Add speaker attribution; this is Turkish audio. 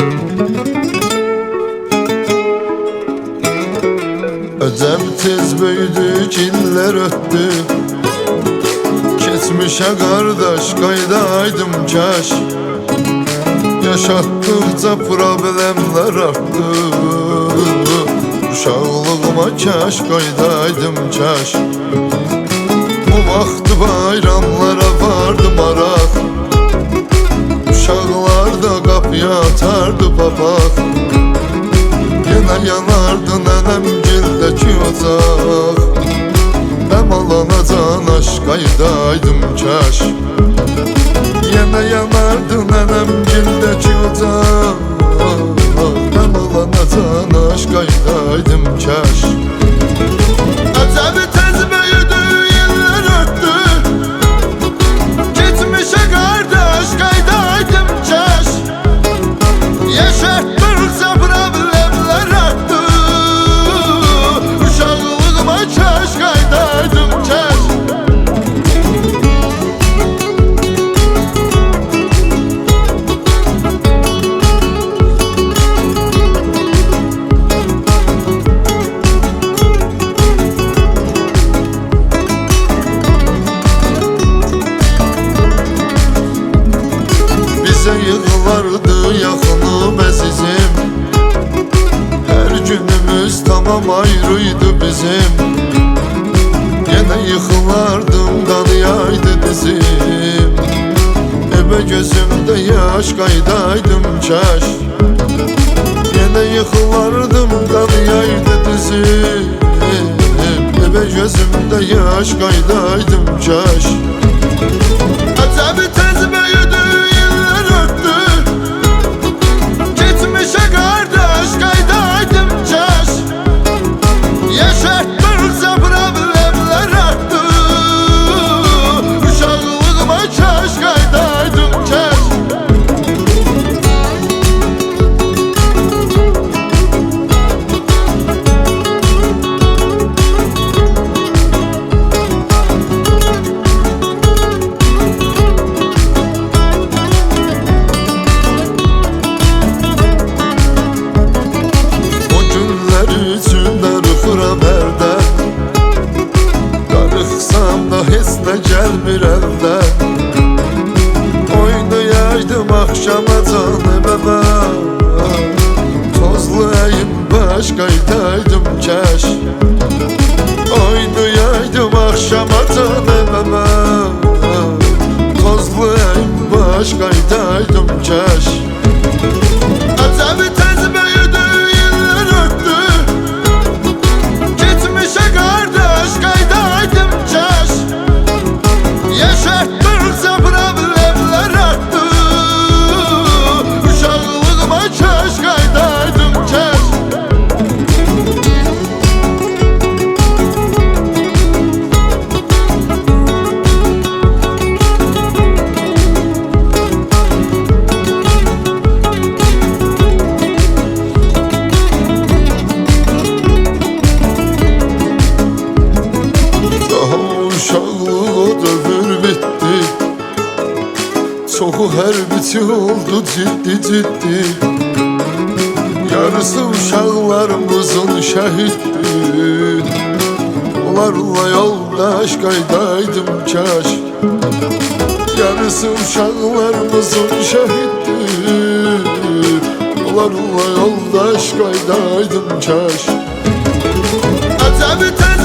Speaker 1: Ödem tez büyüdük, iller öttü. Geçmişe kardeş kaydaydım kaş. Yaşattıkça problemler arttı. Uşaqlığıma kaş kaydaydım kaş. Bu vaxtı bayramlara vardı maraq. Uşaqlar da qapıya atardı papaq. Yenə yanardı nənəmgildəki ocaq. Bəm alana can aşqaydaydım kaş. Yenə yanardı nənəmgildəki ocaq. Bəm alana can aşqaydaydım kaş. Əcəbi tez böyüdü, iller ötdü. Geçmişe qardaş qaydaydım kaş. Yaşatdıqca problemler arttı. Uşaqlığıma kaş qaydaydım kaş. Bize yığılardı yaxınım əzizim. Her günümüz tamam ayrıydı bizim. Yenə yıxılardım, qanıyaydı dizim. Evə gözümdə yaş qaydaydım kaş. Yenə yıxılardım, qanıyaydı dizim. Evə gözümdə yaş qaydaydım kaş. Əcəbi tez böyüdü, iller ötdü. Geçmişe kardeş qaydaydım kaş. Yaşatdıqca problemler arttı. Uşaqlığıma kaş qaydaydım kaş. Heç də gəlmir əldən. Oynayaydım axşama canımə. Tozlu əyim baş qaydaydım kaş. Oynayaydım axşama canımə. Tozlu əyim baş qaydaydım kaş. Əcəbi tez böyüdü, iller ötdü. Geçmişe qardaş qaydaydım kaş. Yaşatdıqca problemler arttı. Uşaqlığıma kaş qaydaydım kaş. Daha uşaqlıq o dövür bitdi. Çoxu hərbiçi oldu ciddi ciddi. Yarısı uşaqlarımızın şəhiddir. Onlarla yoldaş qaydaydım kaş. Yarısı uşaqlarımızın şəhiddir. Onlarla yoldaş qaydaydım kaş. Əcəbi tez